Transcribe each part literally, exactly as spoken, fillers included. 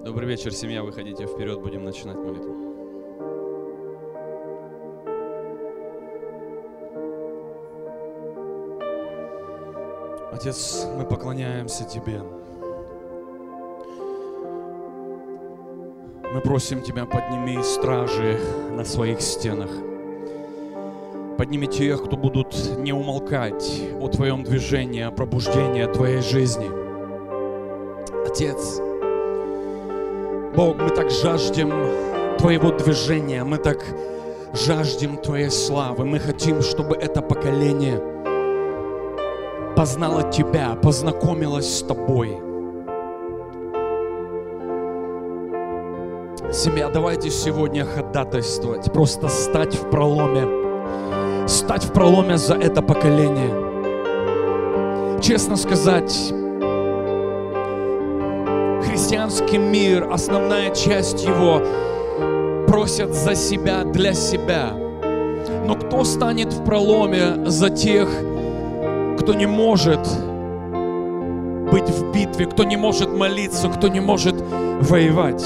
Добрый вечер, семья. Выходите вперед, будем начинать молитву. Отец, мы поклоняемся Тебе. Мы просим Тебя, подними стражи на своих стенах. Подними тех, кто будут не умолкать о Твоем движении, о пробуждении Твоей жизни. Отец, Бог, мы так жаждем Твоего движения, мы так жаждем Твоей славы. Мы хотим, чтобы это поколение познало Тебя, познакомилось с Тобой. Семья, давайте сегодня ходатайствовать, просто стать в проломе, стать в проломе за это поколение. Честно сказать, христианский мир, основная часть его, просят за себя, для себя. Но кто станет в проломе за тех, кто не может быть в битве, кто не может молиться, кто не может воевать?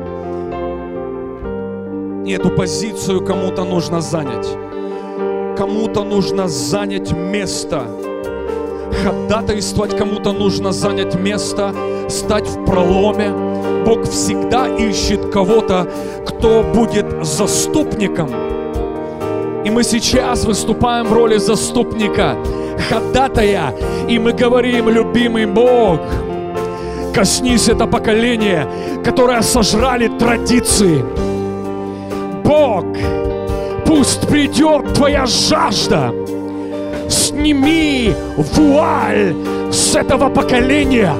И эту позицию кому-то нужно занять. Кому-то нужно занять место. Ходатайствовать кому-то нужно занять место, стать в проломе. Бог всегда ищет кого-то, кто будет заступником. И мы сейчас выступаем в роли заступника, ходатая, и мы говорим: любимый Бог, коснись это поколение, которое сожрали традиции. Бог, пусть придет Твоя жажда. Сними вуаль с этого поколения.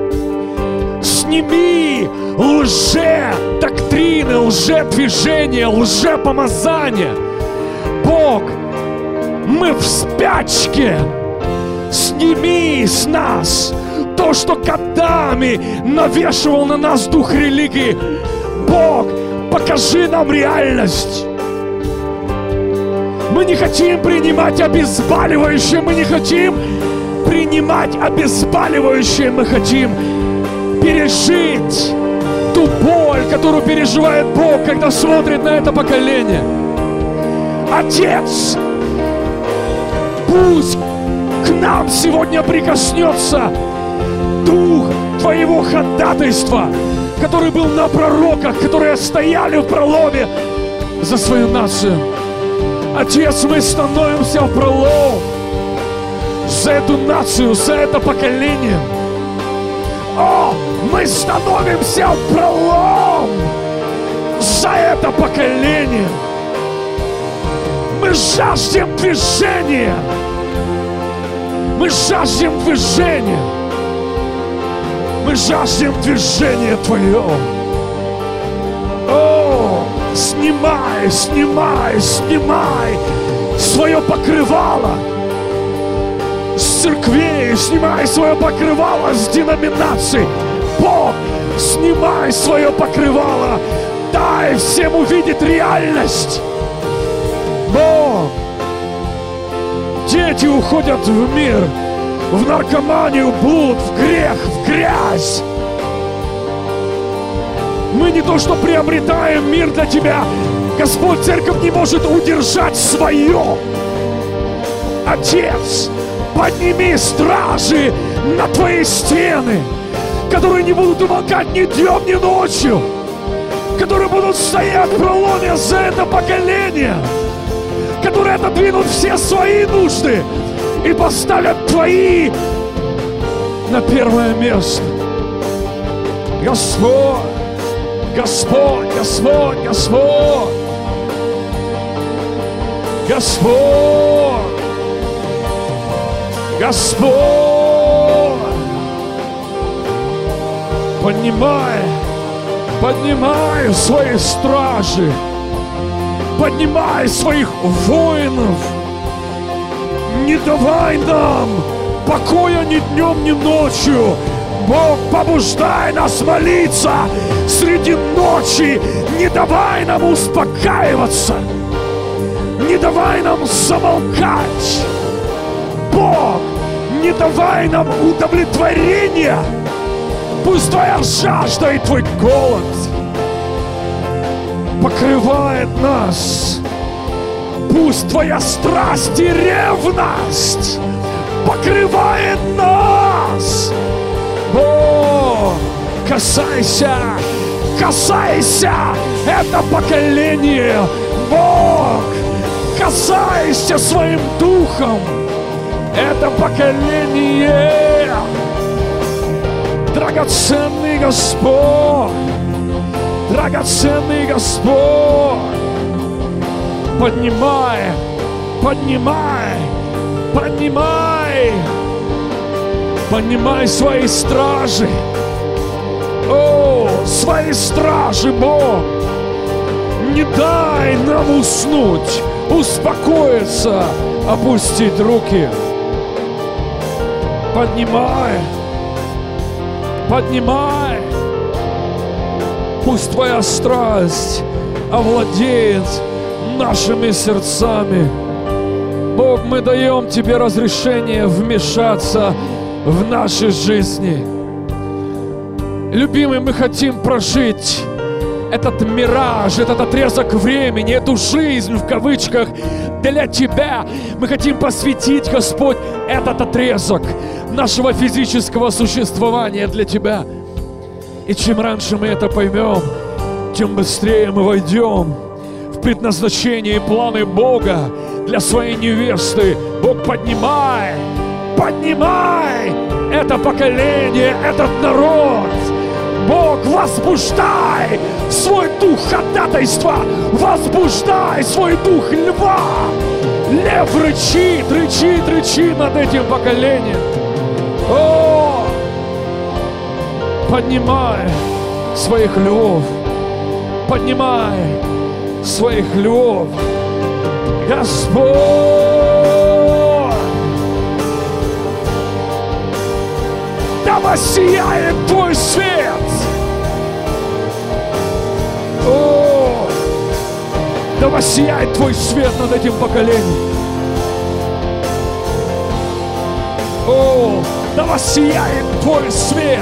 Сними лже-доктрины, лже-движения, лже-помазания. Бог, мы в спячке. Сними с нас то, что годами навешивал на нас дух религии. Бог, покажи нам реальность. Мы не хотим принимать обезболивающее, мы не хотим принимать обезболивающее, мы хотим пережить ту боль, которую переживает Бог, когда смотрит на это поколение. Отец, пусть к нам сегодня прикоснется дух Твоего ходатайства, который был на пророках, которые стояли в проломе за свою нацию. Отец, мы становимся в пролом за эту нацию, за это поколение. О, мы становимся в пролом за это поколение. Мы жаждем движения. Мы жаждем движения. Мы жаждем движения Твое. О, снимай, снимай, снимай свое покрывало с церквей, снимай свое покрывало с деноминаций. Бог, снимай свое покрывало, дай всем увидеть реальность. Бог, дети уходят в мир, в наркоманию, в блуд, в грех, в грязь. Мы не то что приобретаем мир для Тебя. Господь, церковь не может удержать свое. Отец, подними стражи на Твои стены, которые не будут умолкать ни днем, ни ночью, которые будут стоять в проломе за это поколение, которые отодвинут все свои нужды и поставят Твои на первое место. Господь, Господь, Господь, Господь, Господь, Господь, поднимай, поднимай свои стражи, поднимай своих воинов, не давай нам покоя ни днем, ни ночью. Бог, побуждай нас молиться среди ночи, не давай нам успокаиваться, не давай нам замолкать. Бог, не давай нам удовлетворения. Пусть Твоя жажда и Твой голод покрывает нас. Пусть Твоя страсть и ревность покрывает нас. О, касайся, касайся это поколение, Бог, касайся своим духом это поколение. Драгоценный Господь, драгоценный Господь, поднимай, поднимай, поднимай, поднимай свои стражи. О, свои стражи, Бог, не дай нам уснуть, успокоиться, опустить руки. Поднимай, поднимай. Пусть Твоя страсть овладеет нашими сердцами. Бог, мы даем Тебе разрешение вмешаться в наши жизни. Любимый, мы хотим прожить этот мираж, этот отрезок времени, эту жизнь в кавычках для Тебя. Мы хотим посвятить, Господь, этот отрезок нашего физического существования для Тебя. И чем раньше мы это поймем, тем быстрее мы войдем в предназначение и планы Бога для своей невесты. Бог, поднимай, поднимай это поколение, этот народ. Бог, возбуждай свой дух ходатайства, возбуждай свой дух льва. Лев рычит, рычит, рычит над этим поколением. О, поднимай своих львов, поднимай своих львов, Господь. Да воссияет Твой свет. О, да воссияет Твой свет над этим поколением. О, да воссияет Твой свет.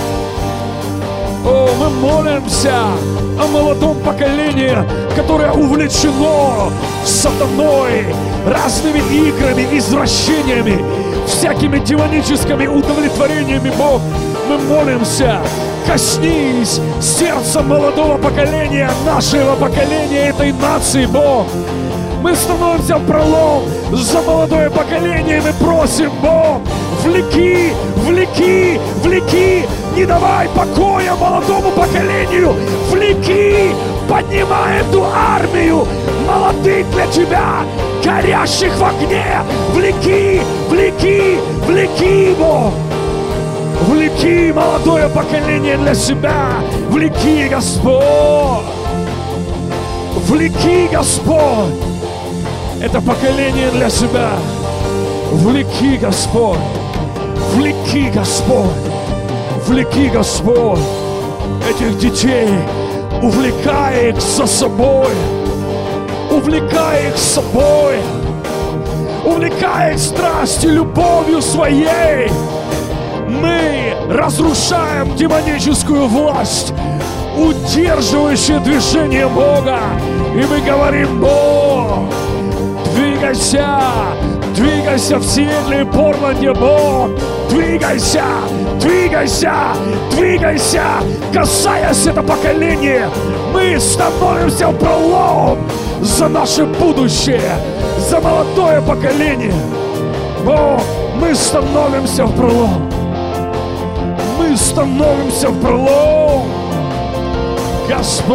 О, мы молимся о молодом поколении, которое увлечено сатаной, разными играми, извращениями, всякими демоническими удовлетворениями. Бог, мы молимся, коснись сердца молодого поколения, нашего поколения, этой нации, Бог. Мы становимся в пролом за молодое поколение, мы просим, Бог, влеки, влеки, влеки, не давай покоя молодому поколению, влеки, поднимай эту армию молодых для Тебя, горящих в огне, влеки, влеки, влеки, Бог, влеки молодое поколение для себя, влеки, Господь, влеки, Господь, это поколение для себя, влеки, Господь, влеки, Господь, влеки, Господь, этих детей, увлекай их за собой, увлекай их с собой, увлекай их страстью, любовью своей. Мы разрушаем демоническую власть, удерживающую движение Бога, и мы говорим: Бог, двигайся, двигайся в Сиэтле и Портленде, Бог, двигайся, двигайся, двигайся, касаясь это поколение. Мы становимся в пролом за наше будущее, за молодое поколение. Бог, мы становимся в пролом. Мы становимся в пролом. Господь,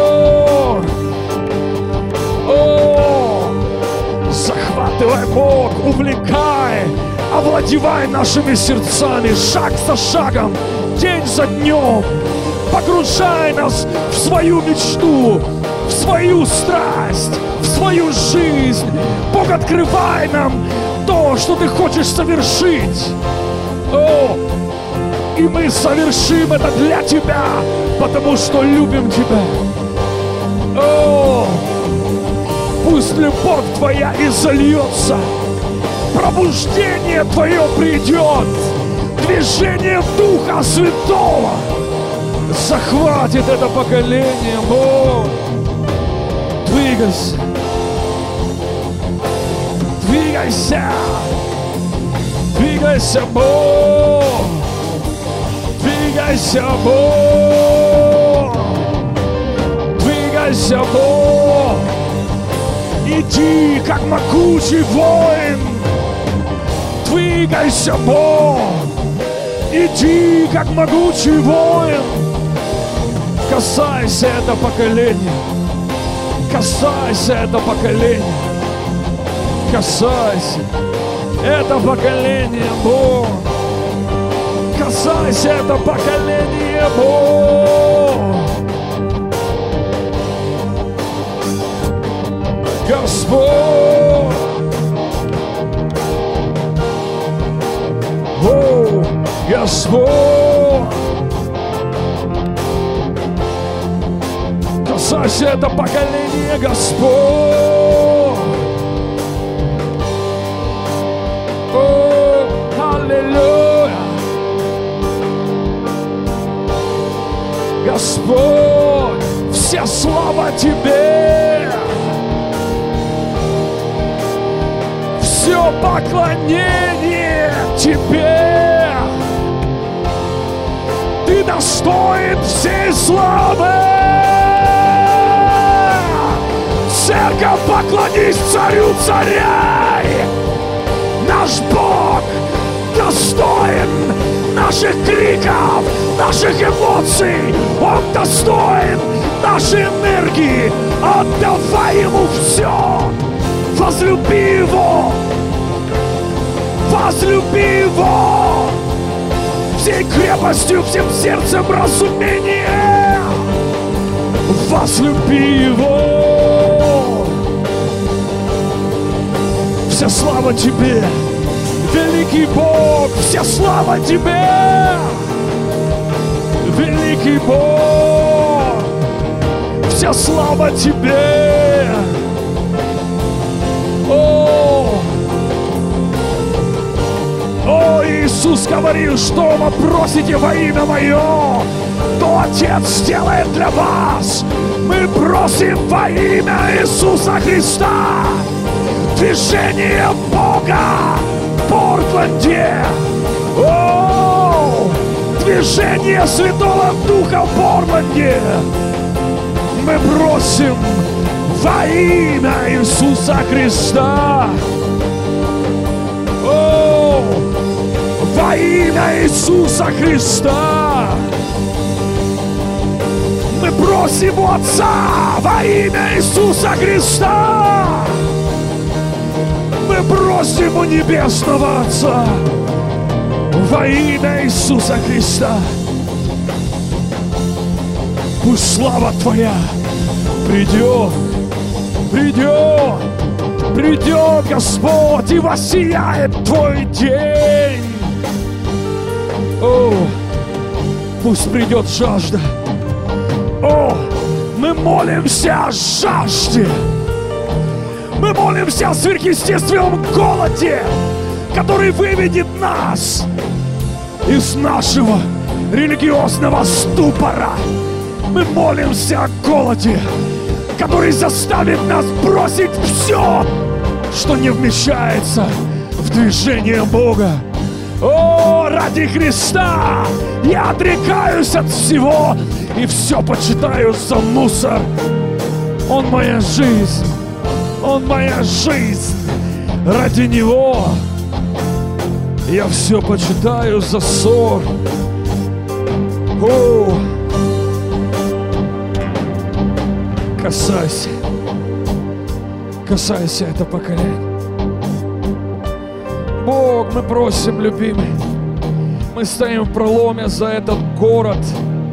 о, захватывай, Бог, увлекай, овладевай нашими сердцами шаг за шагом, день за днем. Погружай нас в свою мечту, в свою страсть, в свою жизнь. Бог, открывай нам то, что Ты хочешь совершить. О, и мы совершим это для Тебя, потому что любим Тебя. О, пусть любовь Твоя изольется, пробуждение Твое придет, движение Духа Святого захватит это поколение, Бог. Двигайся. Двигайся. Двигайся, Бог. Двигайся, Бог. Двигайся, Бог. Иди, как могучий воин. Двигайся, Бог. Иди, как могучий воин. Касайся это поколение. Касайся это поколение. Касайся это поколение, Бог. Касайся это поколение, Бог. Господь. О, Господь. Касайся это поколение, Господь. О, аллилуйя. Господь, вся слава Тебе. Все поклонение Тебе. Ты достоин всей славы. Церковь, поклонись царю царей. Наш Бог достоин наших криков, наших эмоций. Он достоин нашей энергии. Отдавай Ему все. Возлюби Его. Возлюби Его. Всей крепостью, всем сердцем разумения. Возлюби Его. Вся слава Тебе, великий Бог, вся слава Тебе, великий Бог, вся слава Тебе. О, о, Иисус говорил, что вы просите во имя Мое, то Отец сделает для вас. Мы просим во имя Иисуса Христа. Движение Бога в Портленде. О, движение Святого Духа в Портленде. Мы просим во имя Иисуса Христа. О, во имя Иисуса Христа. Мы просим у Отца во имя Иисуса Христа. Мы просим у Небесного Отца во имя Иисуса Христа. Пусть слава Твоя придет, придет, придет, Господь, и воссияет Твой день. О, пусть придет жажда. О, мы молимся о жажде. Мы молимся о сверхъестественном голоде, который выведет нас из нашего религиозного ступора. Мы молимся о голоде, который заставит нас бросить все, что не вмещается в движение Бога. О, ради Христа я отрекаюсь от всего и все почитаю за мусор. Он моя жизнь. Он моя жизнь. Ради Него я все почитаю за ссор. О, касайся. Касайся это поколение. Бог, мы просим, любимый. Мы стоим в проломе за этот город.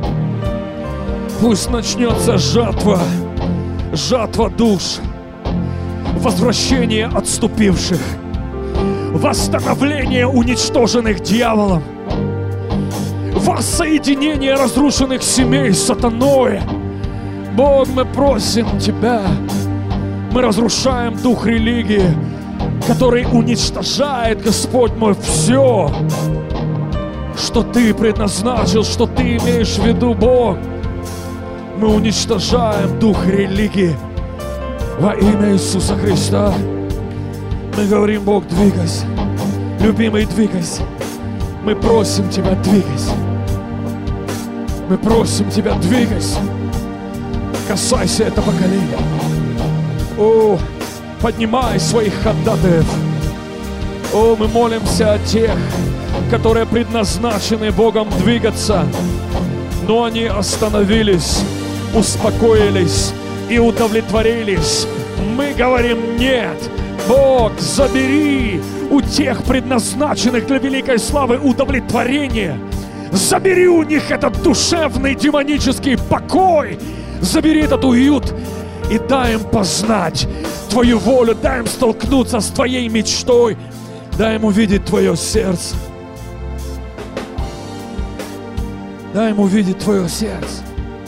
Пусть начнется жатва. Жатва душ. Возвращение отступивших, восстановление уничтоженных дьяволом, воссоединение разрушенных семей с сатаной. Бог, мы просим Тебя, мы разрушаем дух религии, который уничтожает, Господь мой, все. что Ты предназначил, что Ты имеешь в виду, Бог. Мы уничтожаем дух религии во имя Иисуса Христа. Мы говорим: Бог, двигайся. Любимый, двигайся. Мы просим Тебя, двигайся. Мы просим Тебя, двигайся. Касайся это поколение. О, поднимай своих ходатаев. О, мы молимся о тех, которые предназначены Богом двигаться, но они остановились, успокоились и удовлетворились. Мы говорим: нет, Бог, забери у тех предназначенных для великой славы удовлетворение. Забери у них этот душевный демонический покой. Забери этот уют и дай им познать Твою волю, дай им столкнуться с Твоей мечтой, дай им увидеть Твое сердце. Дай им увидеть Твое сердце.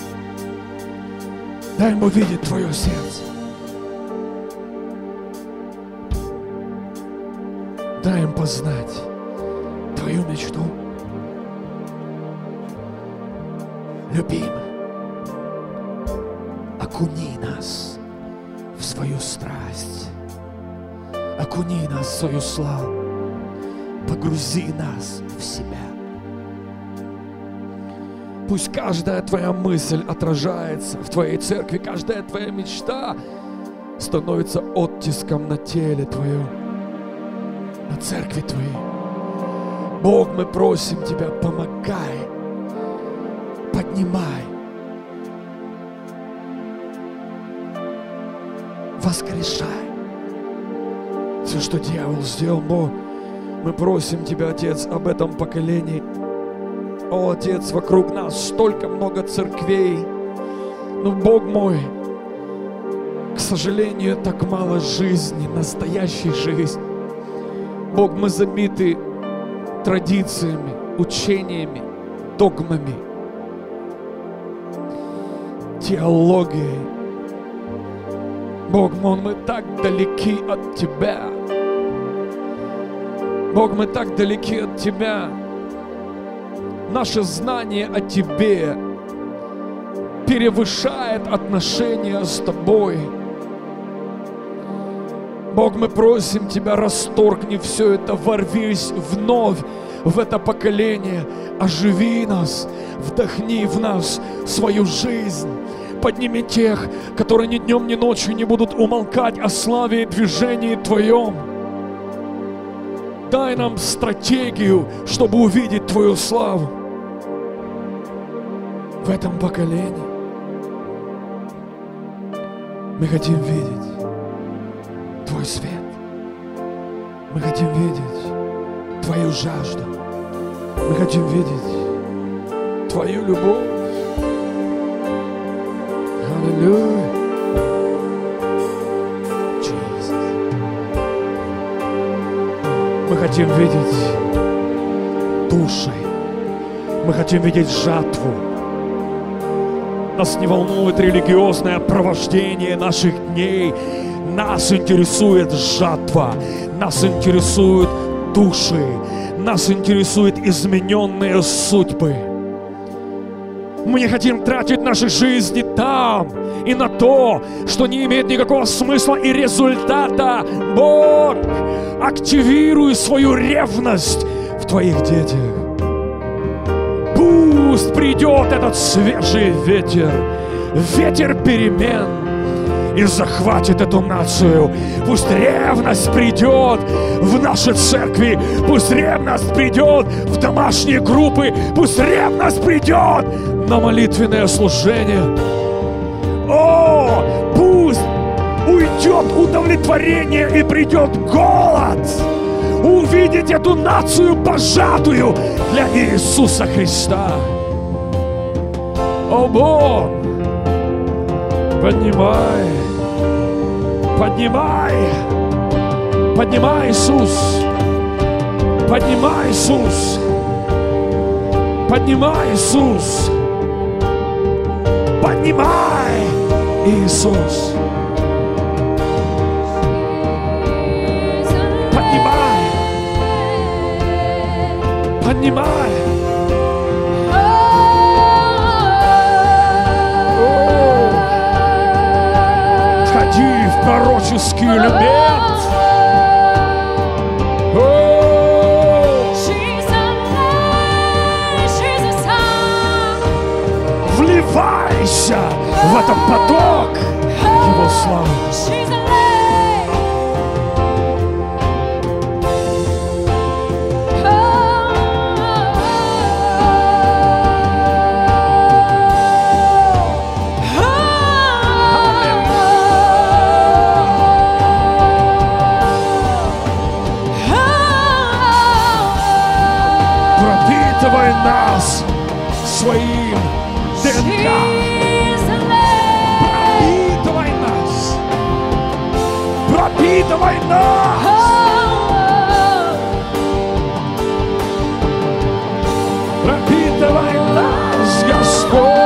Дай им увидеть Твое сердце. Дай им познать Твою мечту. Любимый, окуни нас в свою страсть. Окуни нас в свою славу. Погрузи нас в себя. Пусть каждая Твоя мысль отражается в Твоей церкви, каждая Твоя мечта становится оттиском на теле Твоем, на церкви Твоей. Бог, мы просим Тебя, помогай, поднимай, воскрешай все, что дьявол сделал. Бог, мы просим Тебя, Отец, об этом поколении. О, Отец, вокруг нас столько много церквей, но, Бог мой, к сожалению, так мало жизни, настоящей жизни. Бог, мы забиты традициями, учениями, догмами, теологией. Бог мой, мы так далеки от Тебя. Бог, мы так далеки от Тебя. Наше знание о Тебе превышает отношения с Тобой. Бог, мы просим Тебя, расторгни все это, ворвись вновь в это поколение, оживи нас, вдохни в нас свою жизнь. Подними тех, которые ни днем, ни ночью не будут умолкать о славе и движении Твоем. Дай нам стратегию, чтобы увидеть Твою славу в этом поколении. Мы хотим видеть Твой свет. Мы хотим видеть Твою жажду. Мы хотим видеть Твою любовь. Аллилуйя. Мы хотим видеть души. Мы хотим видеть жатву. Нас не волнует религиозное провождение наших дней. Нас интересует жатва. Нас интересуют души. Нас интересуют измененные судьбы. Мы не хотим тратить наши жизни там и на то, что не имеет никакого смысла и результата. Бог, активируй свою ревность в Твоих детях. Пусть придет этот свежий ветер, ветер перемен, и захватит эту нацию. Пусть ревность придет в наши церкви, пусть ревность придет в домашние группы, пусть ревность придет на молитвенное служение. О, пусть уйдет удовлетворение и придет голод. Увидеть эту нацию пожатую для Иисуса Христа. О, Бог, поднимай, поднимай, поднимай, Иисус, поднимай, Иисус, поднимай, Иисус, поднимай, Иисус. Поднимай, пророческий элемент. Вливайся в этот поток Его славы. Пропитывай нас своим ДНК. Пропитывай нас. Пропитывай нас. Пропитывай нас, Господь.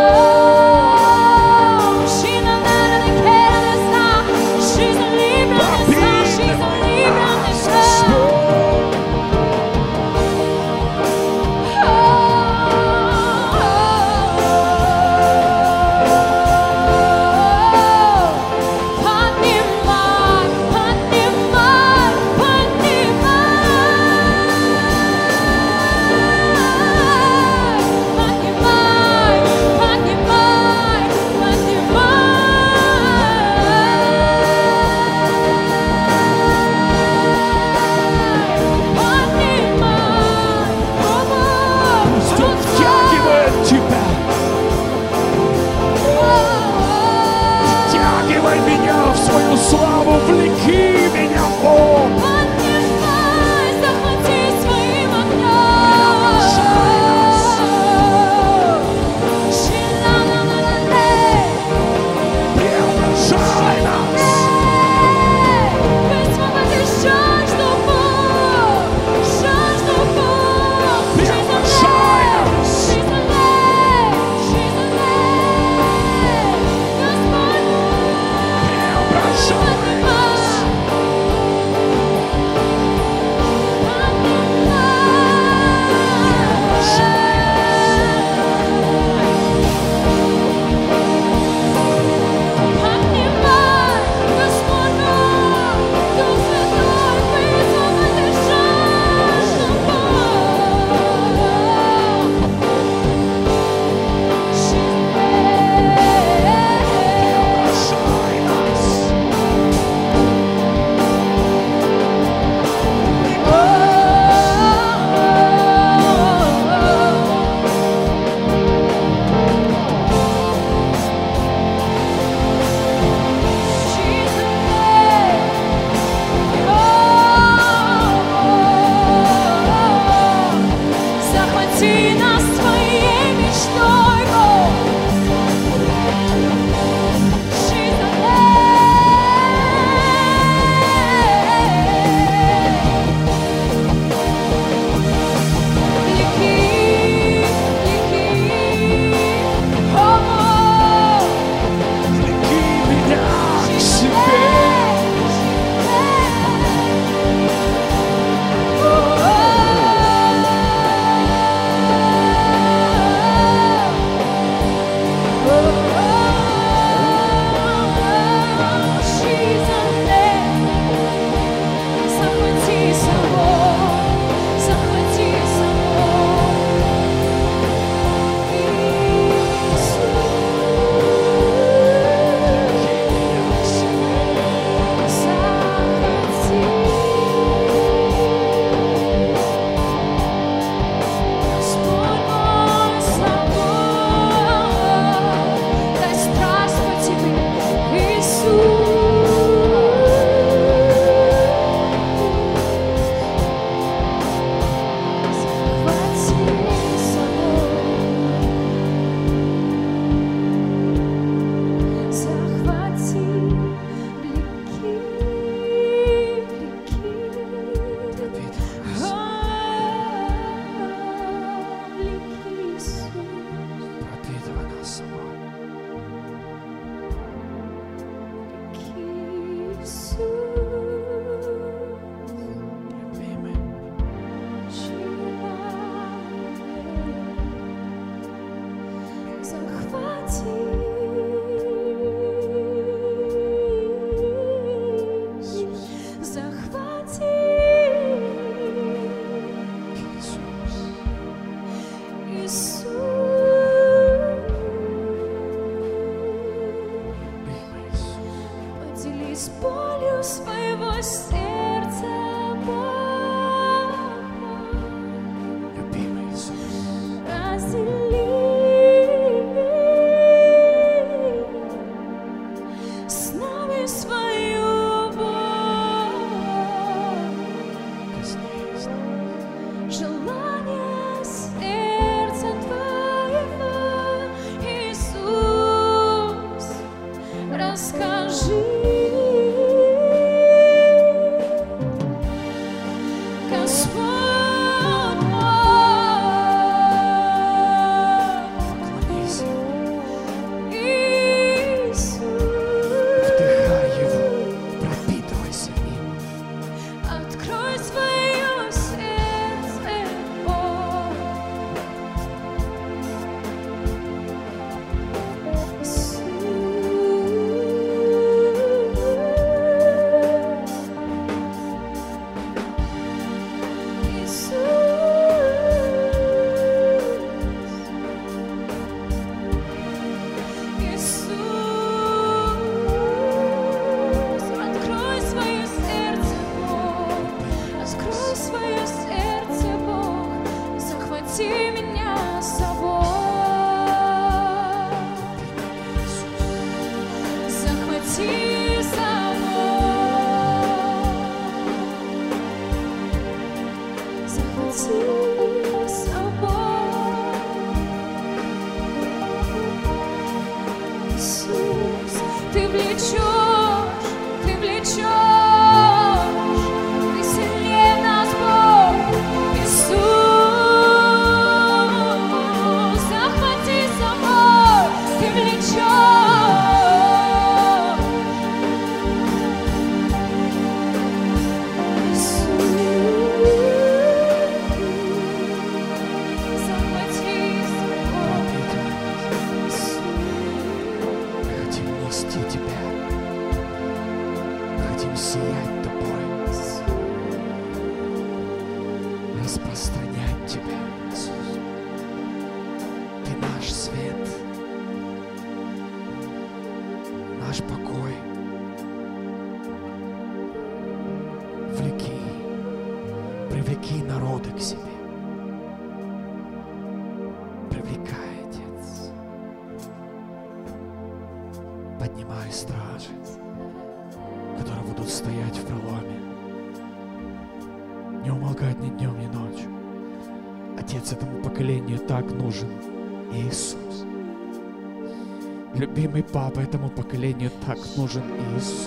Любимый папа, этому поколению так нужен Иисус.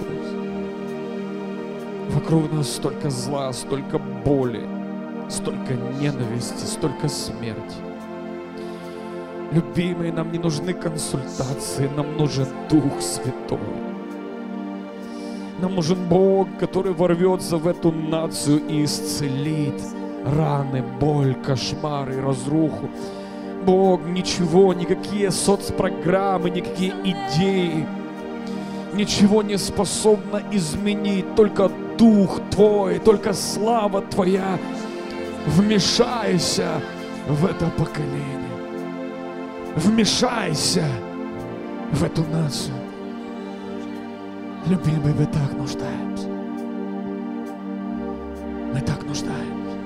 Вокруг нас столько зла, столько боли, столько ненависти, столько смерти. Любимые, нам не нужны консультации, нам нужен Дух Святой. Нам нужен Бог, который ворвется в эту нацию и исцелит раны, боль, кошмары, разруху. Бог, ничего, никакие соцпрограммы, никакие идеи, ничего не способно изменить, только Дух Твой, только слава Твоя. Вмешайся в это поколение, вмешайся в эту нацию. Любимый, мы так нуждаемся, мы так нуждаемся.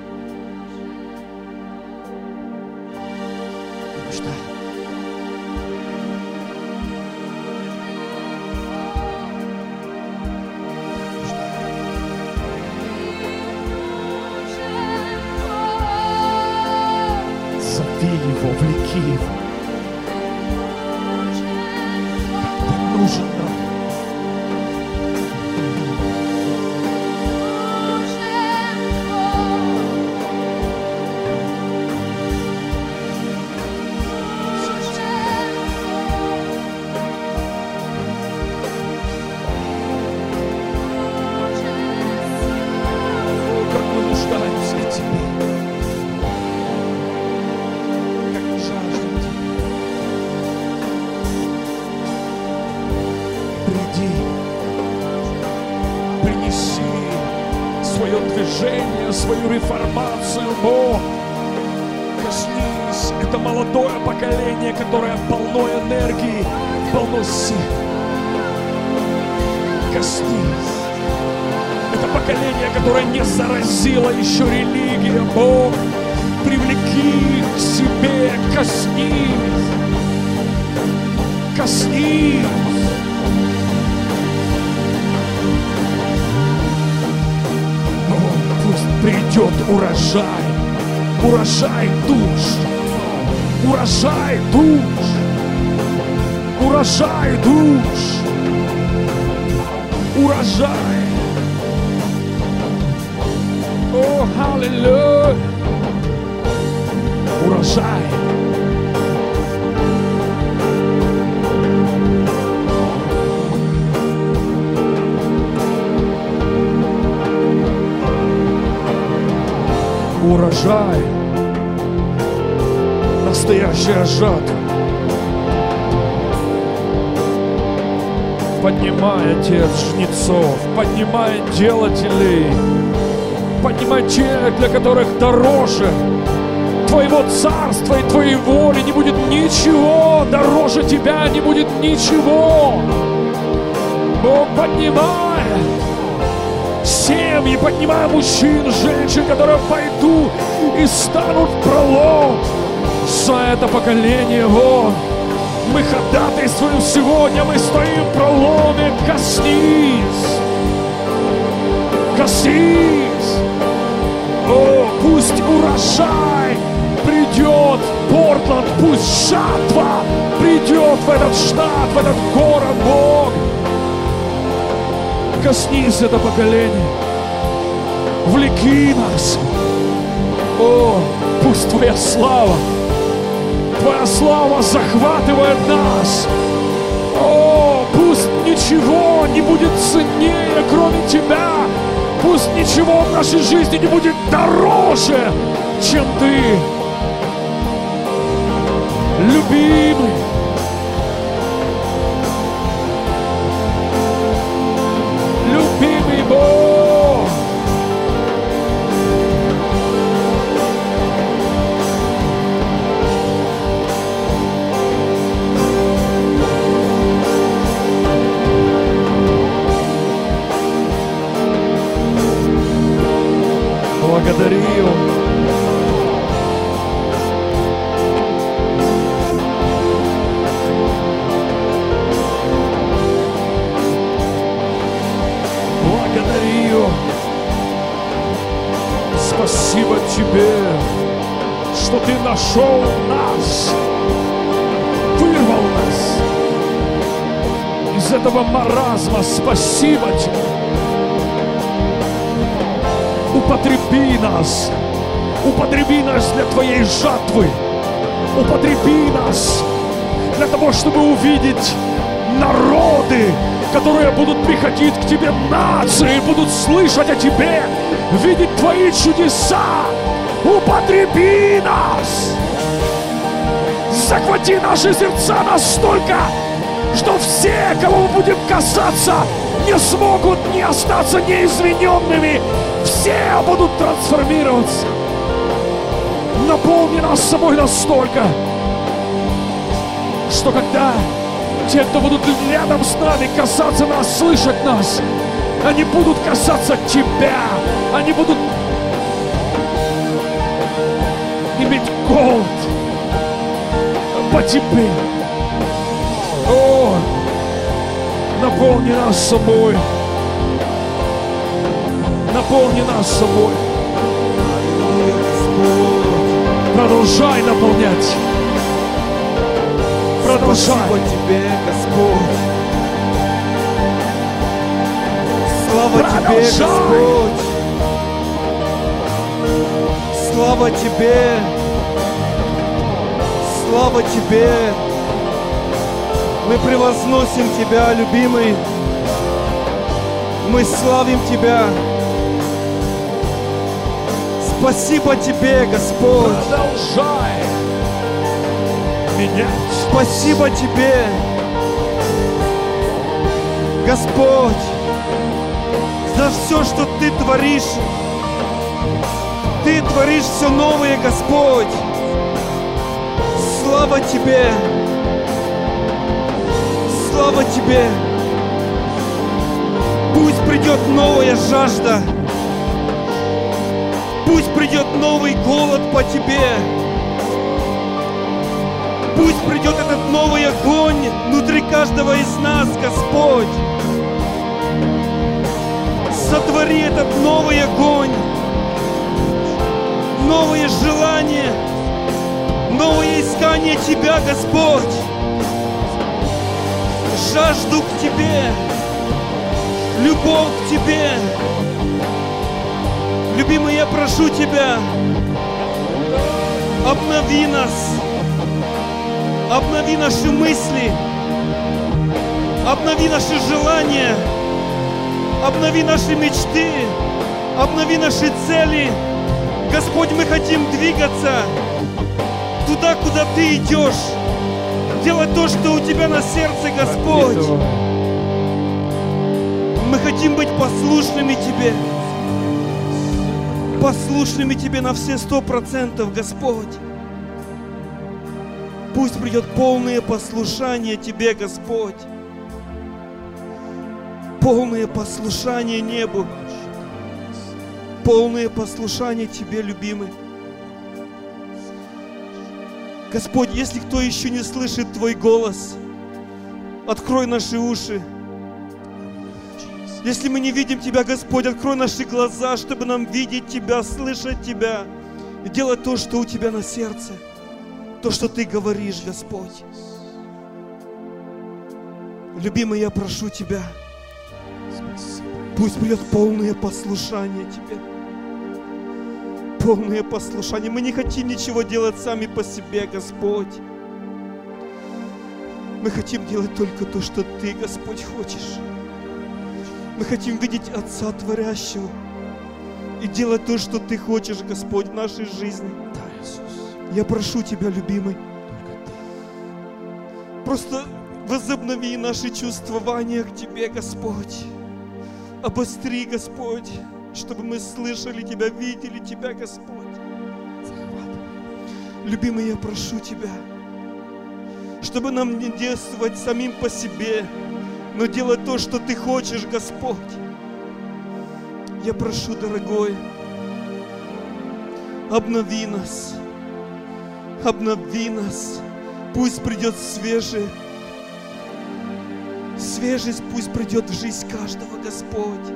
Вовлеки его. Ты нужен нам. О, как мы нуждаемся в тебе. Движение, свою реформацию, Бог. Коснись, это молодое поколение, которое полно энергии, полно сил. Коснись. Это поколение, которое не заразило еще религия, Бог. Привлеки их к себе, коснись. Коснись. Придет урожай, урожай душ, урожай душ, урожай душ, урожай. О, аллилуйя! Урожай! Урожай! Настоящая жатва! Поднимай, Отец, жнецов, поднимай делателей, поднимай тех, для которых дороже Твоего царства и Твоей воли не будет ничего, дороже Тебя не будет ничего. Бог, поднимай семьи, поднимай мужчин, женщин, которые пойдут и станут в пролом за это поколение. Вот. Мы ходатайствуем сегодня, мы стоим в проломе. Коснись! Коснись! О, пусть урожай придет в Портланд, пусть жатва придет в этот штат, в этот город, Бог. Коснись это поколение. Влеки нас. О, пусть Твоя слава Твоя слава захватывает нас. О, пусть ничего не будет ценнее, кроме Тебя. Пусть ничего в нашей жизни не будет дороже, чем Ты. Любимый. Любимый Бог. Благодарю. Благодарю. Спасибо Тебе, что Ты нашел нас, вырвал нас из этого маразма. Спасибо Тебе. Употреби нас, употреби нас для Твоей жатвы, употреби нас для того, чтобы увидеть народы, которые будут приходить к Тебе, нации, будут слышать о Тебе, видеть Твои чудеса. Употреби нас, захвати наши сердца настолько, что все, кого мы будем касаться, не смогут не остаться неизмененными. Все будут трансформироваться. Наполни нас собой настолько, что когда те, кто будут рядом с нами, касаться нас, слышать нас, они будут касаться Тебя. Они будут иметь голод по Тебе. О, наполни нас собой. Наполни нас собой. Продолжай наполнять. Продолжай. Спасибо Тебе, Господь. Слава Тебе, Господь. Слава Тебе. Слава Тебе. Мы превозносим Тебя, любимый. Мы славим Тебя. Спасибо Тебе, Господь. Продолжай менять. Спасибо Тебе, Господь, за все, что Ты творишь. Ты творишь все новое, Господь. Слава Тебе. Слава Тебе. Пусть придет новая жажда. Пусть придет новый голод по Тебе. Пусть придет этот новый огонь внутри каждого из нас, Господь. Сотвори этот новый огонь, новые желания, новое искание Тебя, Господь. Жажду к Тебе, любовь к Тебе. Любимый, я прошу Тебя, обнови нас, обнови наши мысли, обнови наши желания, обнови наши мечты, обнови наши цели. Господь, мы хотим двигаться туда, куда Ты идешь, делать то, что у Тебя на сердце, Господь. Мы хотим быть послушными Тебе, послушными Тебе на все сто процентов, Господь. Пусть придет полное послушание Тебе, Господь. Полное послушание небу. Полное послушание Тебе, любимый. Господь, если кто еще не слышит Твой голос, открой наши уши. Если мы не видим Тебя, Господь, открой наши глаза, чтобы нам видеть Тебя, слышать Тебя и делать то, что у Тебя на сердце, то, что Ты говоришь, Господь. Любимый, я прошу Тебя, пусть придет полное послушание Тебе. Полное послушание. Мы не хотим ничего делать сами по себе, Господь. Мы хотим делать только то, что Ты, Господь, хочешь. Мы хотим видеть Отца Творящего и делать то, что Ты хочешь, Господь, в нашей жизни. Я прошу Тебя, любимый, просто возобнови наши чувствования к Тебе, Господь. Обостри, Господь, чтобы мы слышали Тебя, видели Тебя, Господь. Любимый, я прошу Тебя, чтобы нам не действовать самим по себе, но делать то, что Ты хочешь, Господь. Я прошу, дорогой, обнови нас, обнови нас. Пусть придет свежее, свежесть пусть придет в жизнь каждого, Господь.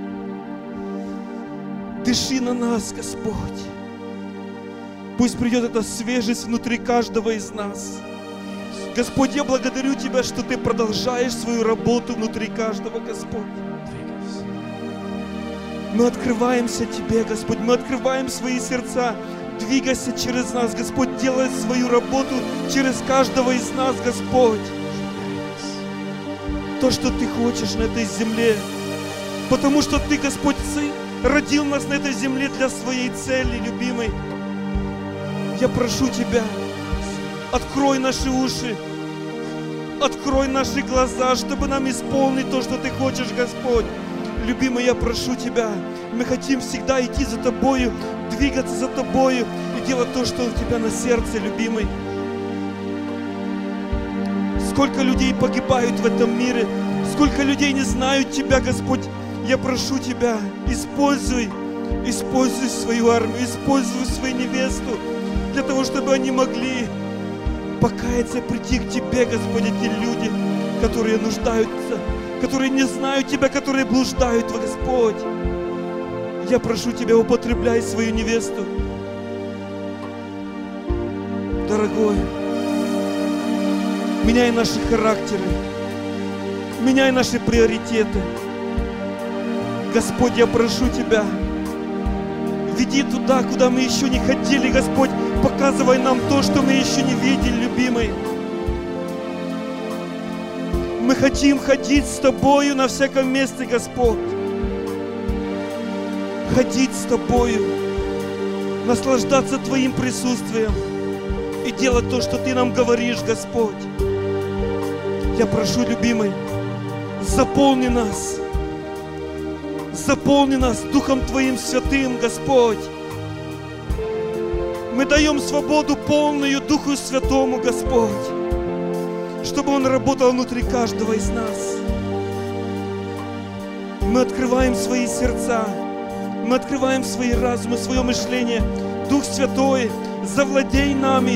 Дыши на нас, Господь. Пусть придет эта свежесть внутри каждого из нас. Господь, я благодарю Тебя, что Ты продолжаешь свою работу внутри каждого, Господь. Мы открываемся Тебе, Господь, мы открываем свои сердца. Двигайся через нас, Господь, делай свою работу через каждого из нас, Господь. То, что Ты хочешь на этой земле. Потому что Ты, Господь, Сын, родил нас на этой земле для своей цели, любимый. Я прошу Тебя, открой наши уши, открой наши глаза, чтобы нам исполнить то, что Ты хочешь, Господь. Любимый, я прошу Тебя, мы хотим всегда идти за Тобою, двигаться за Тобою и делать то, что у Тебя на сердце, любимый. Сколько людей погибают в этом мире, сколько людей не знают Тебя, Господь. Я прошу Тебя, используй, используй свою армию, используй свою невесту, для того, чтобы они могли покаяться, прийти к Тебе, Господь, эти люди, которые нуждаются, которые не знают Тебя, которые блуждают, Господь. Я прошу Тебя, употребляй свою невесту. Дорогой, меняй наши характеры, меняй наши приоритеты. Господь, я прошу Тебя, веди туда, куда мы еще не ходили, Господь. Показывай нам то, что мы еще не видели, любимый. Мы хотим ходить с Тобою на всяком месте, Господь. Ходить с Тобою, наслаждаться Твоим присутствием и делать то, что Ты нам говоришь, Господь. Я прошу, любимый, заполни нас, заполни нас Духом Твоим Святым, Господь. Мы даем свободу полную Духу Святому, Господь, чтобы Он работал внутри каждого из нас. Мы открываем свои сердца, мы открываем свои разумы, свое мышление. Дух Святой, завладей нами,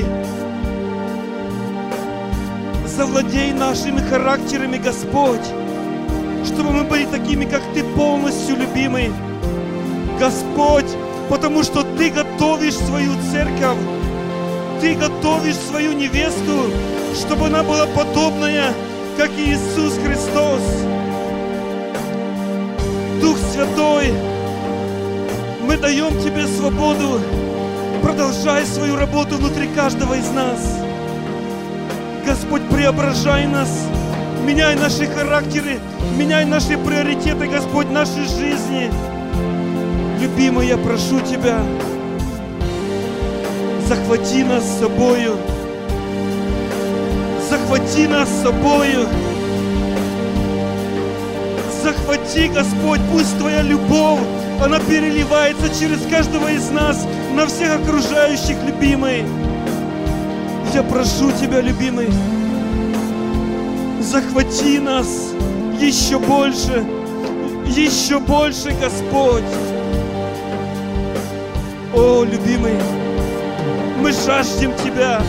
завладей нашими характерами, Господь, чтобы мы были такими, как Ты, полностью, любимый, Господь. Потому что Ты готовишь свою церковь, Ты готовишь свою невесту, чтобы она была подобная, как Иисус Христос. Дух Святой, Мы даем Тебе свободу. Продолжай свою работу внутри каждого из нас. Господь, преображай нас. Меняй наши характеры. Меняй наши приоритеты, Господь, нашей жизни. Любимый, я прошу Тебя, захвати нас с собою. Захвати нас с собою. Захвати, Господь, пусть Твоя любовь, она переливается через каждого из нас на всех окружающих, любимый. Я прошу Тебя, любимый, захвати нас еще больше, еще больше, Господь. О, любимый, мы жаждем Тебя.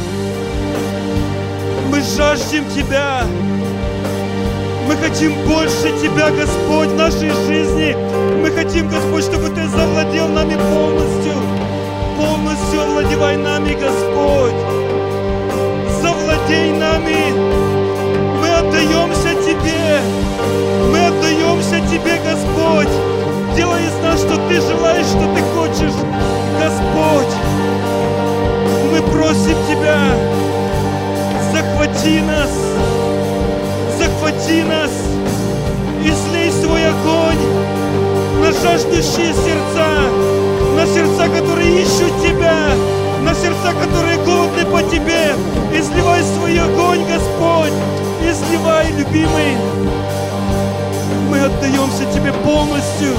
Мы жаждем Тебя. Мы хотим больше Тебя, Господь, в нашей жизни. Мы хотим, Господь, чтобы Ты завладел нами полностью. Полностью овладевай нами, Господь. Завладей нами. Мы отдаемся Тебе. Мы отдаемся Тебе, Господь. Делай из нас, что Ты желаешь, что Ты хочешь, Господь. Мы просим Тебя, захвати нас. Захвати нас, излей свой огонь на жаждущие сердца, на сердца, которые ищут Тебя, на сердца, которые голодны по Тебе. Изливай свой огонь, Господь, изливай, любимый. Мы отдаемся Тебе полностью.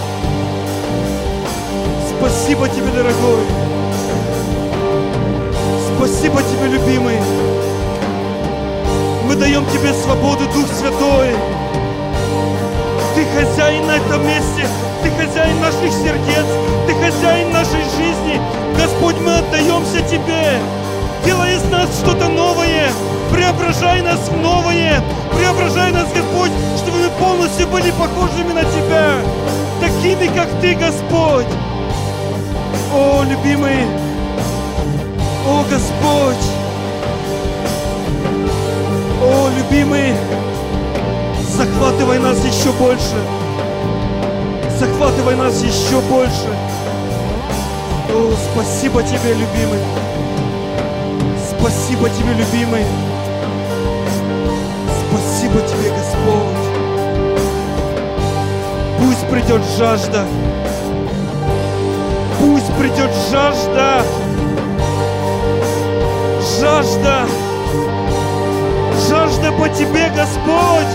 Спасибо Тебе, дорогой. Спасибо Тебе, любимый. Мы даем Тебе свободу, Дух Святой. Ты хозяин на этом месте. Ты хозяин наших сердец. Ты хозяин нашей жизни. Господь, мы отдаемся Тебе. Делай из нас что-то новое. Преображай нас в новое. Преображай нас, Господь, чтобы мы полностью были похожими на Тебя. Такими, как Ты, Господь. О, любимый. О, Господь. О, любимый, захватывай нас еще больше. Захватывай нас еще больше. О, спасибо Тебе, любимый. Спасибо Тебе, любимый. Спасибо Тебе, Господь. Пусть придет жажда. Пусть придет жажда. Жажда. Жажда по Тебе, Господь.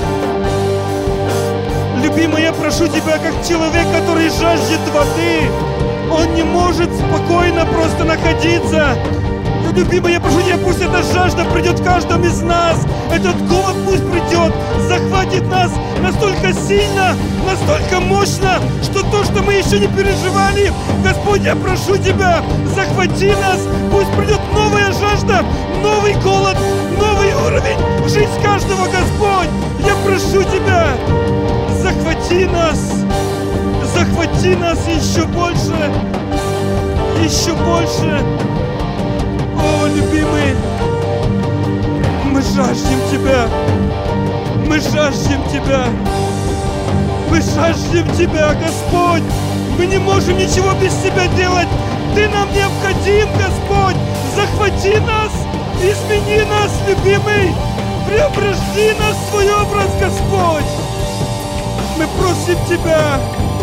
Любимый, я прошу Тебя, как человек, который жаждет воды. Он не может спокойно просто находиться. Любимый, я прошу Тебя, пусть эта жажда придет в каждом из нас. Этот голод пусть придет, захватит нас настолько сильно, настолько мощно, что то, что мы еще не переживали, Господь, я прошу Тебя, захвати нас. Пусть придет новая жажда, новый голод, новый уровень в жизнь каждого, Господь. Я прошу Тебя, захвати нас, захвати нас еще больше, еще больше. О, любимый, мы жаждем Тебя, мы жаждем Тебя, мы жаждем Тебя, Господь. Мы не можем ничего без Тебя делать. Ты нам необходим, Господь. Захвати нас, измени нас, любимый. Преобрази нас в свой образ, Господь. Мы просим Тебя.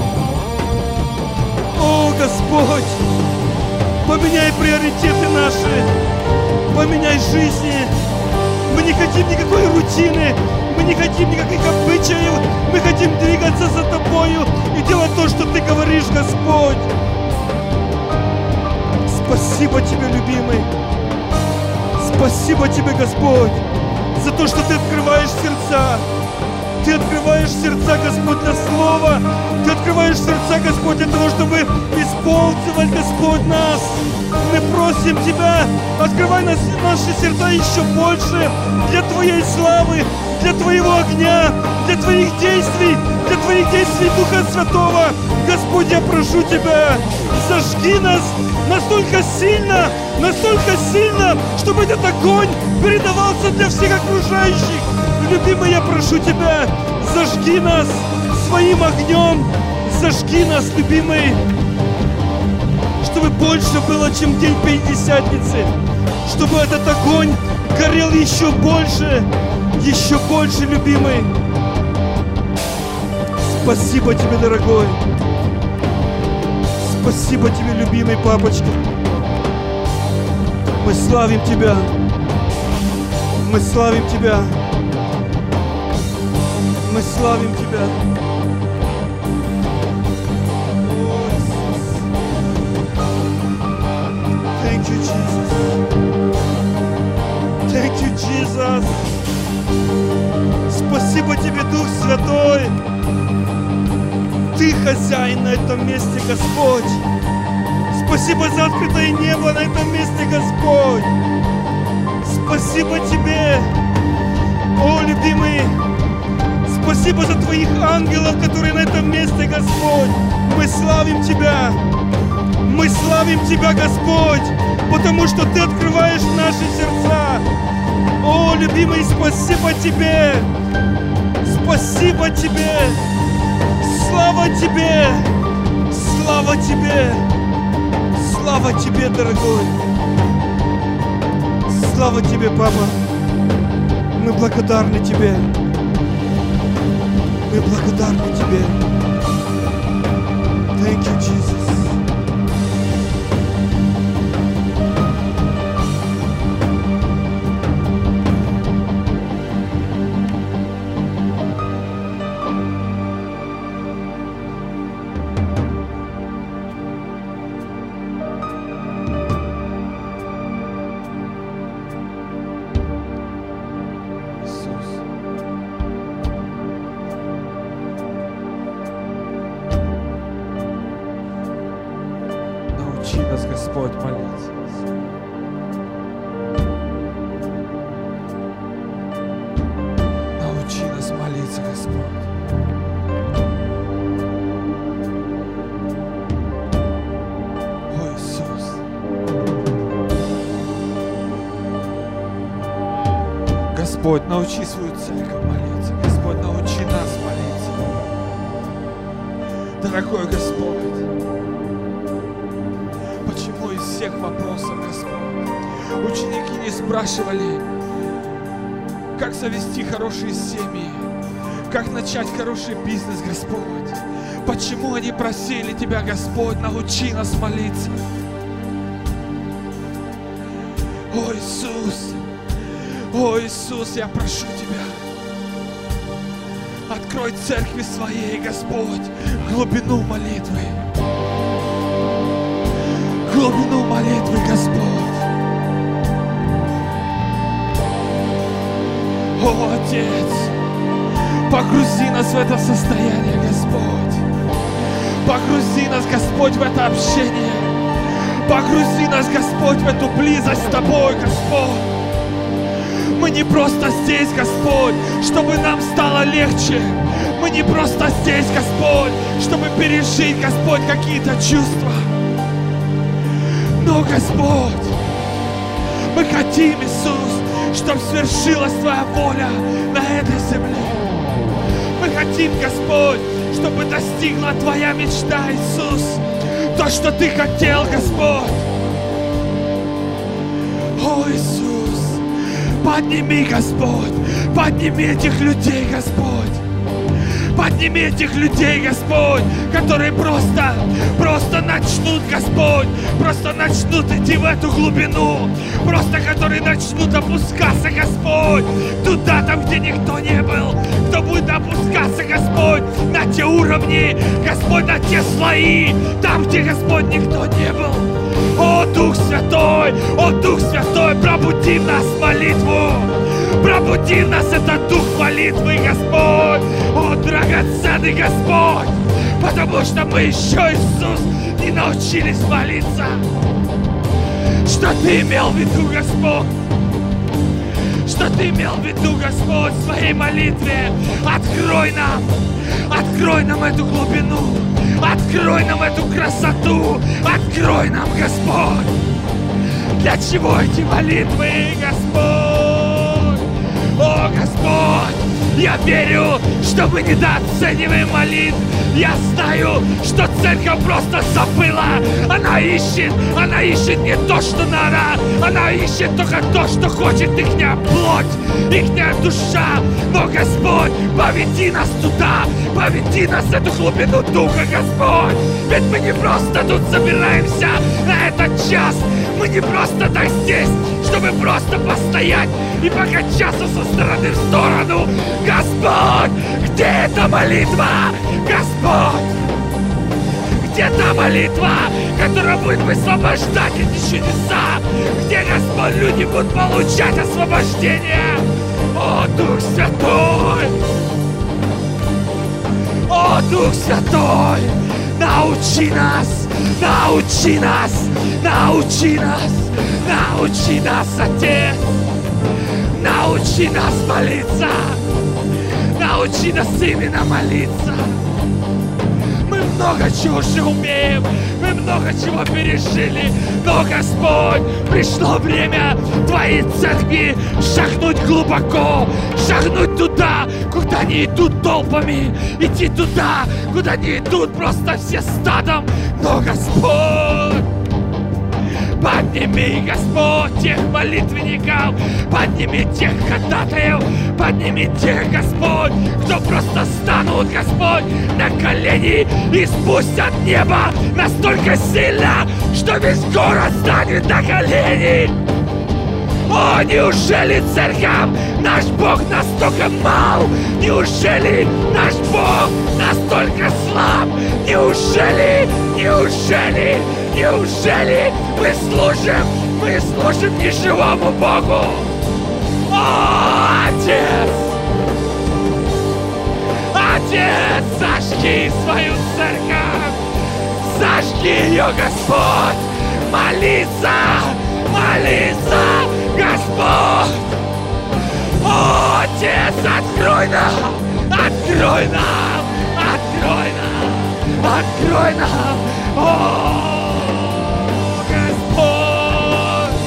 О, Господь, поменяй приоритеты наши, поменяй жизни. Мы не хотим никакой рутины, мы не хотим никаких обычаев. Мы хотим двигаться за Тобою и делать то, что Ты говоришь, Господь. Спасибо Тебе, любимый. Спасибо Тебе, Господь, за то, что Ты открываешь сердца. Ты открываешь сердца, Господь, для Слова. Ты открываешь сердца, Господь, для того, чтобы исполнить, Господь, нас. Мы просим Тебя, открывай нас, наши сердца еще больше для Твоей славы, для Твоего огня, для Твоих действий, для Твоих действий Духа Святого. Господь, я прошу Тебя, зажги нас настолько сильно, настолько сильно, чтобы этот огонь передавался для всех окружающих. Любимый, я прошу Тебя, зажги нас своим огнем, зажги нас, любимый. чтобы больше было, чем день Пятидесятницы. Чтобы этот огонь горел еще больше, еще больше, любимый. Спасибо тебе, дорогой. Спасибо тебе, любимый папочка. Мы славим тебя. Мы славим тебя. Мы славим тебя. Thank you, Jesus. Thank you, Jesus. Спасибо тебе, Дух Святой. Ты хозяин на этом месте, Господь. Спасибо за открытое небо на этом месте, Господь. Спасибо тебе, о, любимый. Спасибо за твоих ангелов, которые на этом месте, Господь. Мы славим тебя. Мы славим тебя, Господь, потому что ты открываешь наши сердца. О, любимый, спасибо тебе. Спасибо тебе. Слава тебе. Слава тебе. Слава тебе, дорогой. Слава тебе, папа. Мы благодарны тебе. Мы благодарны тебе. Thank you, Jesus. Господь, молиться. Научи нас молиться, Господь. О, Иисус. Господь, научи свою церковь молиться. Господь, научи нас молиться. Дорогой Господь, всех вопросов, Господь. Ученики не спрашивали, как завести хорошие семьи, как начать хороший бизнес, Господь. Почему они просили Тебя, Господь, научи нас молиться. О, Иисус, о, Иисус, я прошу Тебя, открой церкви своей, Господь, глубину молитвы. Глубину молитвы, Господь. О, Отец, погрузи нас в это состояние, Господь. Погрузи нас, Господь, в это общение. Погрузи нас, Господь, в эту близость с Тобой, Господь. Мы не просто здесь, Господь, чтобы нам стало легче. Мы не просто здесь, Господь, чтобы пережить, Господь, какие-то чувства. Но, Господь, мы хотим, Иисус, чтобы свершилась Твоя воля на этой земле. Мы хотим, Господь, чтобы достигла Твоя мечта, Иисус, то, что Ты хотел, Господь. О, Иисус, подними, Господь, подними этих людей, Господь. Подними этих людей, Господь, которые просто, просто начнут, Господь, просто начнут идти в эту глубину, просто которые начнут опускаться, Господь, туда, там, где никто не был, кто будет опускаться, Господь, на те уровни, Господь, на те слои, там, где, Господь, никто не был. О, Дух Святой, о, Дух Святой, пробуди в нас молитву. Пробуди в нас этот дух молитвы, Господь. О, драгоценный Господь, потому что мы еще, Иисус, не научились молиться. Что Ты имел в виду, Господь? Что Ты имел в виду, Господь, в своей молитве? Открой нам, открой нам эту глубину, открой нам эту красоту, открой нам, Господь. Для чего эти молитвы, Господь? О, Господь, Я верю, что мы недооцениваем молитв. Я знаю, что церковь просто забыла. Она ищет, она ищет не то, что надо. Она ищет только то, что хочет ихняя плоть, ихняя душа. Но, Господь, поведи нас туда, поведи нас в эту глубину духа, Господь. Ведь мы не просто тут собираемся на этот час. Мы не просто так здесь, чтобы просто постоять и покачаться со стороны в сторону. Господь, где эта молитва? Господь, где та молитва, которая будет высвобождать эти чудеса? Где, Господь, люди будут получать освобождение? О, Дух Святой! О, Дух Святой! Научи нас! Научи нас! Научи нас! Научи нас, Отец! Научи нас молиться! Научи нас именно молиться! Мы много чего уже умеем, мы много чего пережили, но, Господь, пришло время Твоей церкви шагнуть глубоко, шагнуть туда, куда не идут толпами, идти туда, куда не идут просто все стадом, но, Господь, подними, Господь, тех молитвенников, подними тех ходатаев, подними тех, Господь, кто просто станут, Господь, на колени и спустят небо настолько сильно, что весь город станет на колени. О, неужели, церковь, наш Бог настолько мал? Неужели наш Бог настолько слаб? Неужели, неужели, неужели мы служим, мы служим неживому Богу? О, Отец! Отец, зажги свою церковь! Зажги ее, Господь! Молиться! Молиться! Господь! О, Отец, открой нам! Открой нам! Открой нам! Открой нам! О, Господь!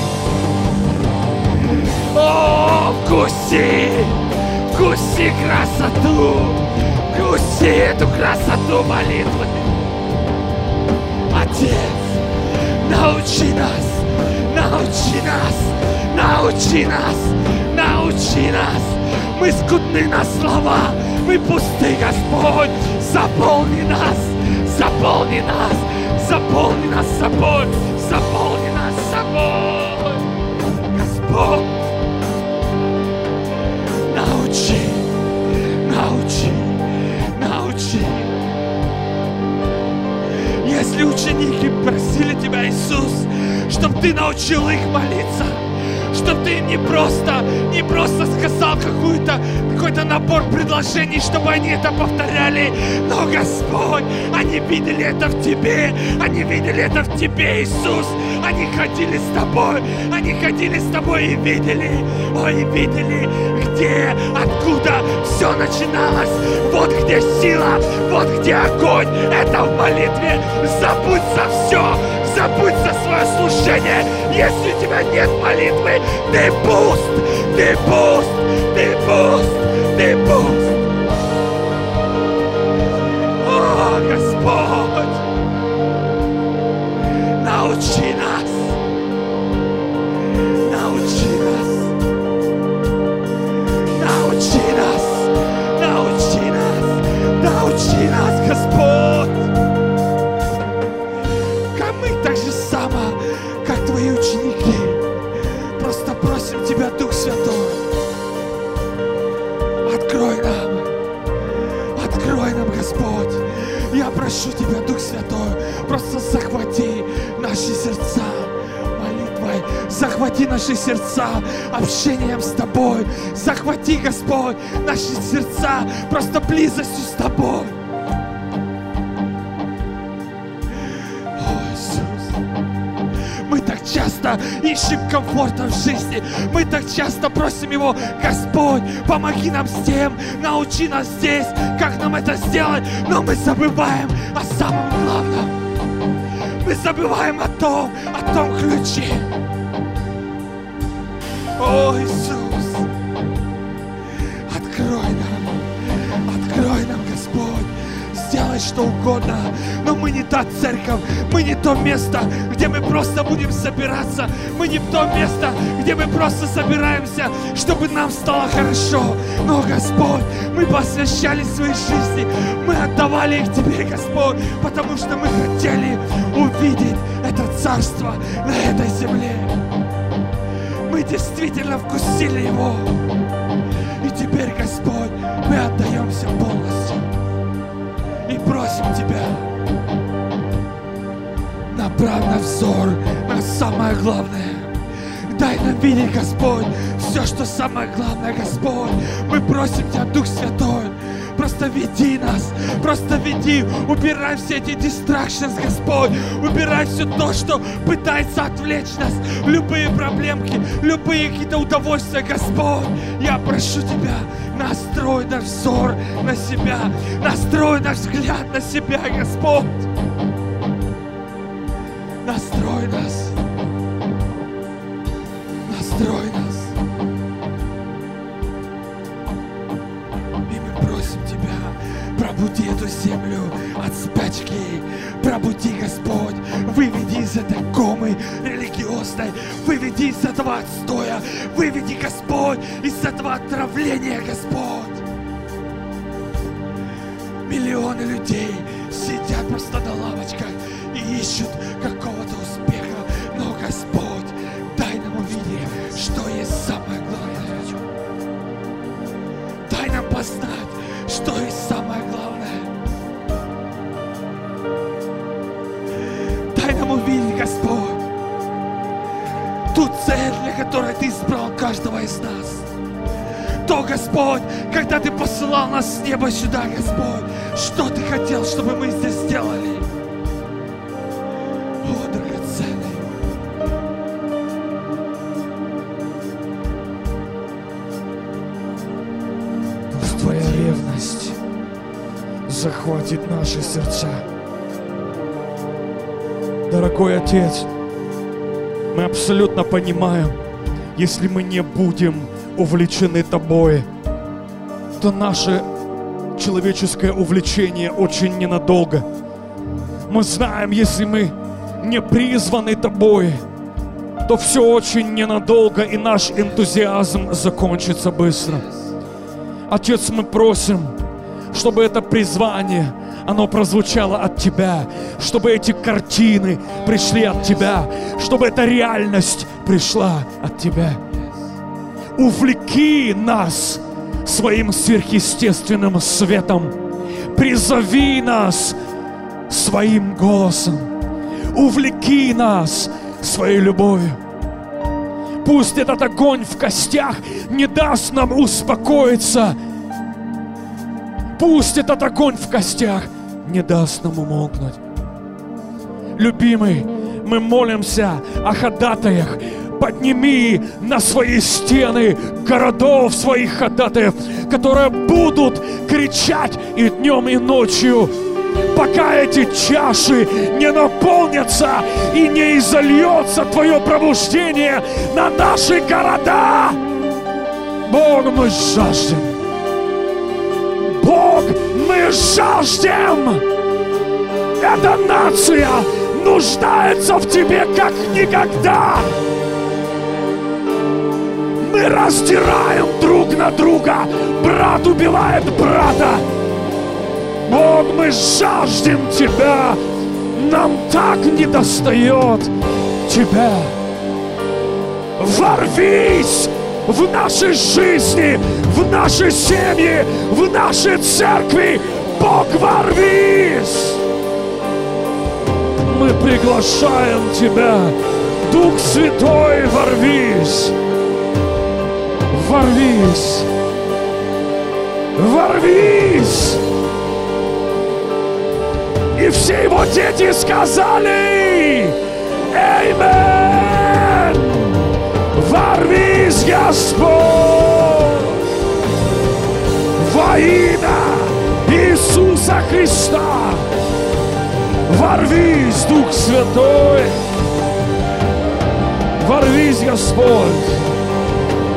О, вкуси! Вкуси красоту! Вкуси эту красоту молитвы! Отец, научи нас! Научи нас! Научи нас! Научи нас! Мы скудны на слова! Мы пусты, Господь! Заполни нас! Заполни нас! Заполни нас собой! Заполни нас собой! Господь! Научи! Научи! Научи! Если ученики просили Тебя, Иисус, чтобы Ты научил их молиться, чтобы Ты им не просто, не просто сказал какую-то, какой-то набор предложений, чтобы они это повторяли, но, Господь, они видели это в Тебе, они видели это в Тебе, Иисус, они ходили с Тобой, они ходили с Тобой и видели, ой, видели, где, откуда все начиналось, вот где сила, вот где огонь, это в молитве, забудь за все, забудь за свое служение. Если у тебя нет молитвы, ты пуст, ты пуст, ты пуст, ты пуст. О, Господь, научи нас, научи нас, научи нас, научи нас, научи нас, Господь. Так же само, как Твои ученики. Просто просим Тебя, Дух Святой, открой нам, открой нам, Господь. Я прошу Тебя, Дух Святой, просто захвати наши сердца молитвой, захвати наши сердца общением с Тобой, захвати, Господь, наши сердца просто близостью с Тобой. Мы так часто ищем комфорта в жизни. Мы так часто просим Его: Господь, помоги нам с тем, научи нас здесь, как нам это сделать. Но мы забываем о самом главном. Мы забываем о том, о том ключе. О, Иисус, открой нам, делать что угодно, но мы не та церковь, мы не то место, где мы просто будем собираться, мы не то место, где мы просто собираемся, чтобы нам стало хорошо. Но, Господь, мы посвящали свои жизни, мы отдавали их Тебе, Господь, потому что мы хотели увидеть это царство на этой земле. Мы действительно вкусили его. И теперь, Господь, мы отдаемся полностью и просим Тебя, направь наш взор на самое главное. Дай нам видеть, Господь, все, что самое главное, Господь. Мы просим Тебя, Дух Святой, просто веди нас, просто веди, убирай все эти distractions, Господь, убирай все то, что пытается отвлечь нас, любые проблемки, любые какие-то удовольствия, Господь. Я прошу Тебя, настрой наш взор на Себя, настрой наш взгляд на Себя, Господь. Настрой нас, настрой нас. Пробуди эту землю от спячки. Пробуди, Господь. Выведи из этой комы религиозной. Выведи из этого отстоя. Выведи, Господь, из этого отравления, Господь. Миллионы людей сидят просто на лавочках и ищут какого-то успеха. Но, Господь, дай нам увидеть, что есть самое главное. Дай нам познать, что есть самое главное. Дай нам увидеть, Господь, ту цель, для которой Ты избрал каждого из нас. То, Господь, когда Ты посылал нас с неба сюда, Господь, что Ты хотел, чтобы мы здесь сделали? О, драгоценный. Пусть Твоя ревность захватит наши сердца. Дорогой Отец, мы абсолютно понимаем, если мы не будем увлечены Тобой, то наше человеческое увлечение очень ненадолго. Мы знаем, если мы не призваны Тобой, то все очень ненадолго, и наш энтузиазм закончится быстро. Отец, мы просим, чтобы это призвание, оно прозвучало от Тебя, чтобы эти картины пришли от Тебя, чтобы эта реальность пришла от Тебя. Увлеки нас своим сверхъестественным светом, призови нас своим голосом, увлеки нас своей любовью. Пусть этот огонь в костях не даст нам успокоиться. Пусть этот огонь в костях не даст нам умолкнуть. Любимый, мы молимся о ходатаях. Подними на свои стены городов своих ходатаев, которые будут кричать и днем, и ночью, пока эти чаши не наполнятся и не изольется Твое пробуждение на наши города. Бог, мы жаждем. Бог, мы жаждем. Эта нация нуждается в Тебе как никогда. Мы раздираем друг на друга. Брат убивает брата. Бог, мы жаждем Тебя. Нам так недостает Тебя. Ворвись в наши жизни, в наши семьи, в наши церкви. Бог, ворвись! Мы приглашаем Тебя. Дух Святой, ворвись! Ворвись! Ворвись! И все Его дети сказали: Аминь! Ворвись, Господь! Во имя Иисуса Христа! Ворвись, Дух Святой! Ворвись, Господь!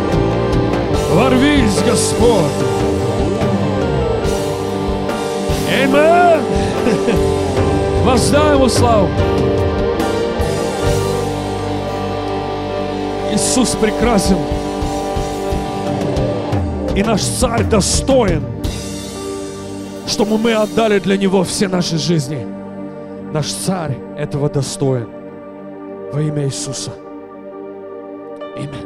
Ворвись, Господь! Аминь. Воздай Ему славу. Иисус прекрасен. И наш Царь достоин, чтобы мы отдали для Него все наши жизни. Наш Царь этого достоин. Во имя Иисуса. Аминь.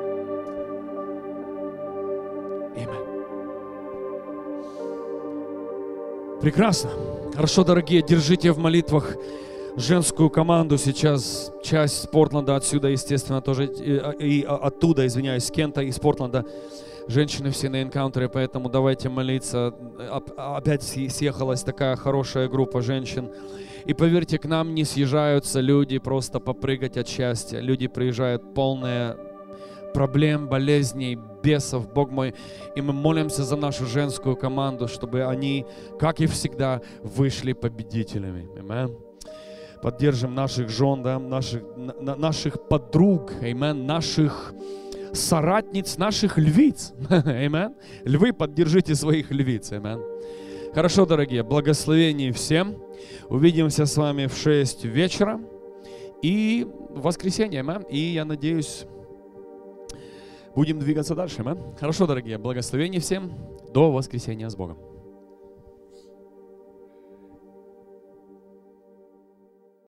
Аминь. Прекрасно. Хорошо, дорогие, держите в молитвах женскую команду сейчас. Часть Портленда отсюда, естественно, тоже. И, и оттуда, извиняюсь, с Кента, из Портленда. Женщины все на энкаунтере, поэтому давайте молиться. Опять съехалась такая хорошая группа женщин. И поверьте, к нам не съезжаются люди просто попрыгать от счастья. Люди приезжают полные проблем, болезней, бесов, Бог мой. И мы молимся за нашу женскую команду, чтобы они, как и всегда, вышли победителями. Аминь. Поддержим наших жен, да, наших, на, наших подруг, аминь, наших соратниц, наших львиц. Аминь. Львы, поддержите своих львиц. Аминь. Хорошо, дорогие, благословений всем. Увидимся с вами в шесть вечера и в воскресенье. Аминь. И я надеюсь, будем двигаться дальше. Аминь. Хорошо, дорогие, благословений всем. До воскресенья с Богом.